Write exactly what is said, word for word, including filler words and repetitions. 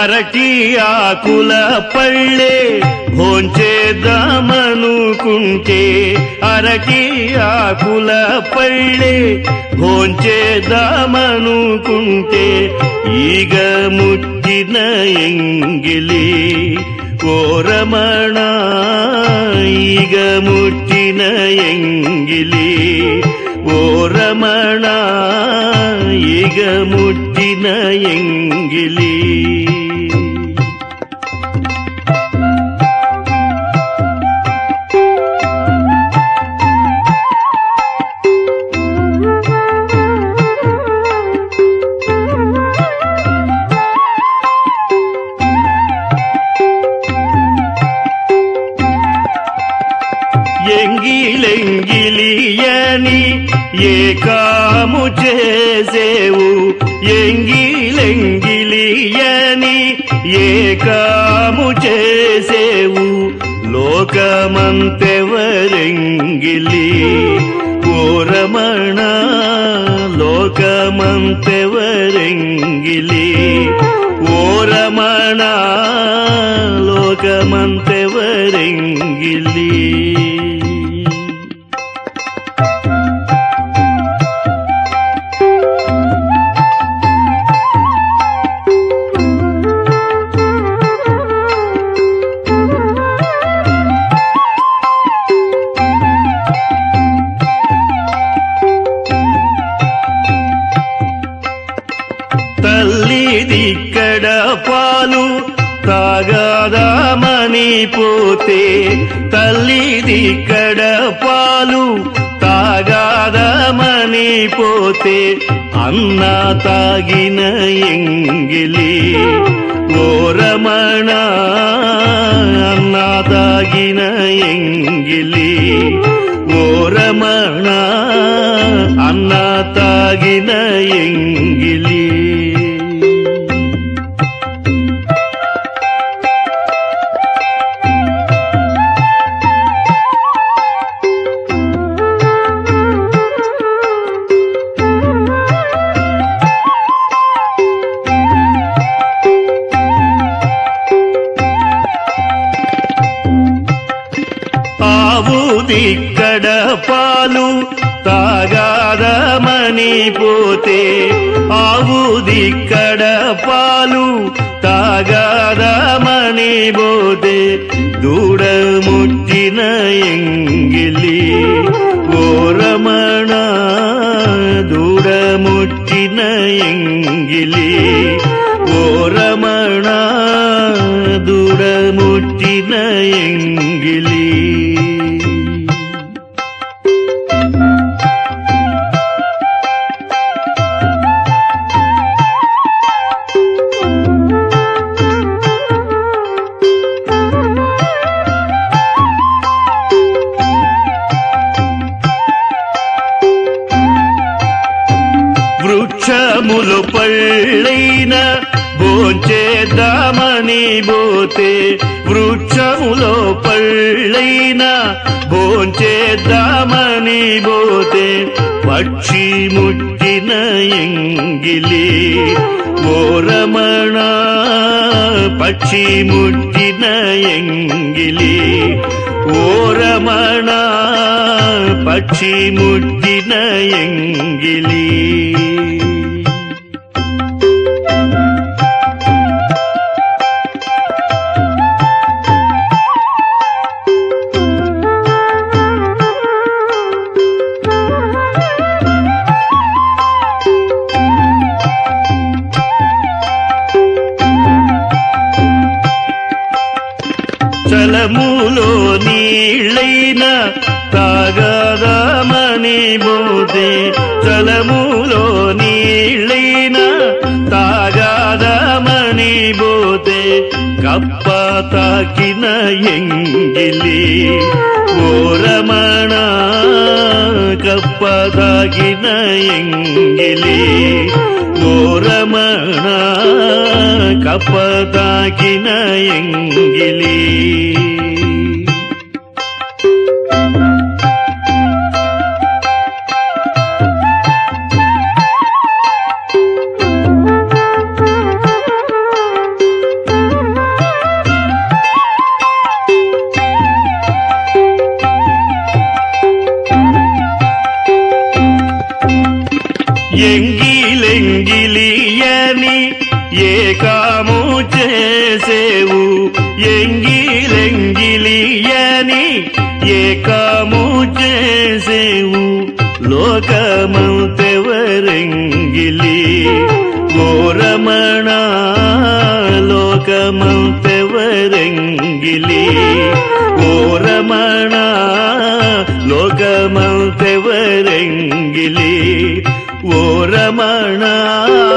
అరటి ఆకుల పళ్ళే భోంచేద్దామనుకుంటే అరటి ఆకుల పళ్ళే భోంచేద్దామనుకుంటే ఈగ ముట్టిన ఎంగిలి ఓ రమణ ఈగ ముట్టిన ఎంగిలి ఓ రమణ ఈగ ముట్టిన ఎంగిలి ఎంగిలెంగిలియని ఏకాము చేసేవు ఎంగిలెంగిలియని ఏకాము చేసేవు లోకమంతెవరెంగిలి ఓ రమణ లోకమంతెవరెంగిలి ఓ రమణ లోకమంతెవరెంగిలి తల్లిదిక్కడ పాలు తాగాదామని పోతే తల్లిదిక్కడ పాలు తాగాదామని పోతే అన్న తాగిన ఎంగిలి ఓ రమణ అన్న తాగిన ఎంగిలి ఓ రమణ అన్న తాగిన ఎంగిలి ఆవుదిక్కడ పాలు తాగాదమని పోతే ఆవుదిక్కడ పాలు తాగాదమని పోతే దూడ ముట్టిన ఎంగిలి ఓ రమణ దూడ ముట్టిన ఎంగిలి ఓ రమణ దూడ ముట్టిన ఎంగిలి వృక్షములు పళ్ళైన భోంచేద్దామని పోతే వృక్షములో పళ్ళైన భోంచేద్దామని పోతే పక్షి ముట్టిన ఎంగిలి ఓ రమణ పక్షి ముట్టిన ఎంగిలి ఓ రమణ పక్షి ముట్టిన ఎంగిలి చలములో నీళ్ళైన తాగదామని పోతే చలములో నీళ్ళైన తాగదామని పోతే కప్ప తాకిన ఎంగిలి ఓ రమణ కప్ప తాకిన ఎంగిలి ఓ రమణ కప్ప తాకిన ఎంగిలి ఎంగిలెంగిలియని ఏకాము చేసేవు ఎంగిలెంగిలియని ఏకాము చేసేవు లోకమంతెవరెంగిలి ఓ రమణ లోకమంతెవరెంగిలి ఓ రమణ లోకమంతెవరెంగిలి ఓ రమణ